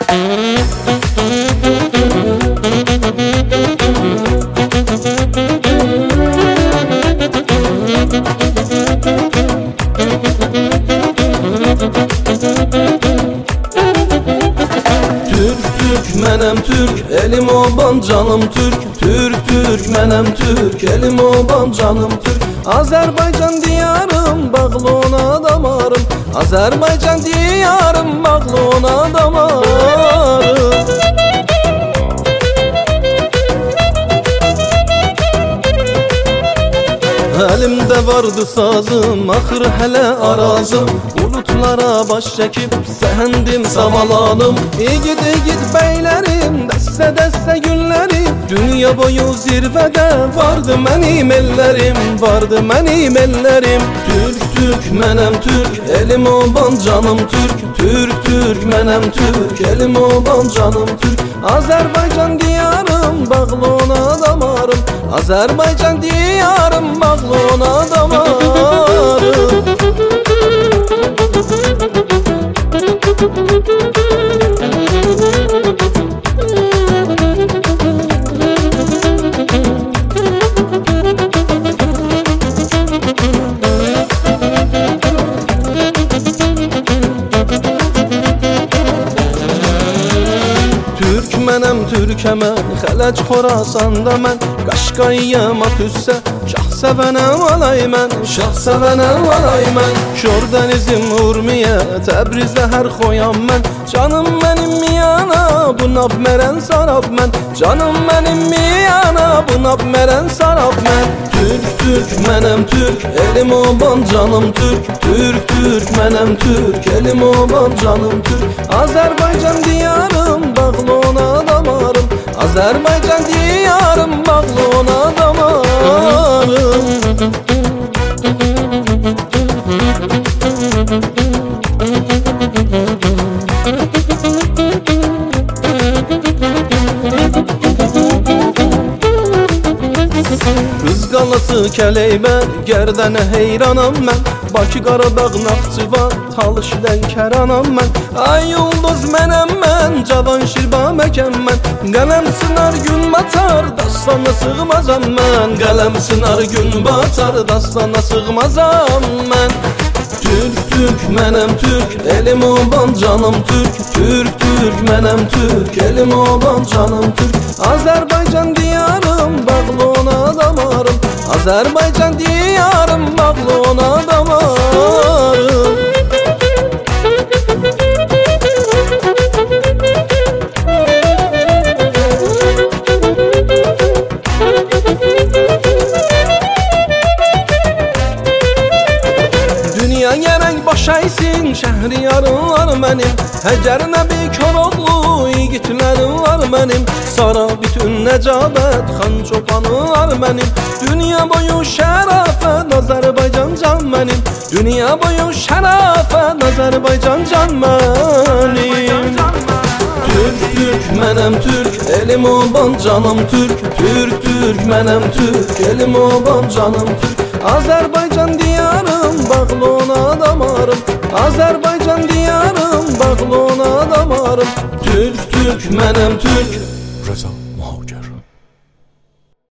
Mənəm Türk, elim oban canım Türk. Türk, Türk, mənəm Türk, elim oban canım Türk. Azərbaycan diyarım, bağlı ona damarım. Azərbaycan diyarım, bağlı ona damarım. Əlimdə vardı sazım, axır hələ arazım. Bulutlara baş çəkib səhəndim savalanım. İgid igid beylərim, dəstə-dəstə günlərim. Dünya boyu zirvədə vardı mənim ellərim, vardı mənim ellərim. Türk, Türk, mənəm Türk, elim oban canım Türk. Türk, Türk, mənəm Türk, elim oban canım Türk. Azərbaycan diyarım, bağlı ona damarım. Azərbaycan diyarım, bağlı ona damarım. Türk mənəm, türkəmən, Xələc Xorasanda mən. Qaşqayyama tüssə, şah sevənəm alay mən. Şah sevənəm alay mən. Şor dənizim Urmiyə, Təbrizdə hər xoyam mən. Canım mənim miyana, bu nab mərən sarab mən. Canım mənim miyana, bu nab mərən sarab mən. Türk, Türk, mənəm Türk, elim oban canım Türk. Türk, Türk, mənəm Türk, elim oban canım Türk. Azərbaycan diyarım, bağlı ona damarım. Azərbaycan diyarım, bağlı ona damarım. Qız qalası Kələybər, Gərdənə heyranam mən. Bakı, Qaradağ, Naxçıvan, Talış, Lənkəranam mən. Ay ulduz mənəm mən, cavan şirba məkəm mən. Qələm sınar gün batar, dastana sığmazam mən. Qələm sınar gün batar, dastana sığmazam mən. Türk, Türk, mənəm Türk, elim oban canım Türk. Türk, Türk, mənəm Türk, elim oban canım Türk. Azərbaycan diyarım, bağlı ona damarım. Azərbaycan diyarım, bağlı ona damarım. Dünya gərək baş əysin, şəhriyarım var mənim. Həcər Nəbi Koroğlu, yiğitlərim var mənim. Sara bütün Nəcabət, xan çobanı var mənim. Dünya boyu şərafət, Azərbaycan can mənim. Dünya boyu şərafət, Azərbaycan can mənim. Türk, Türk, mənəm Türk, elim oban canım Türk. Türk, Türk, mənəm Türk, elim oban canım Türk. Azərbaycan diyarım, bağlı ona damarım. Azərbaycan diyarım, bağlı ona damarım. Türk, Türk, mənəm Türk.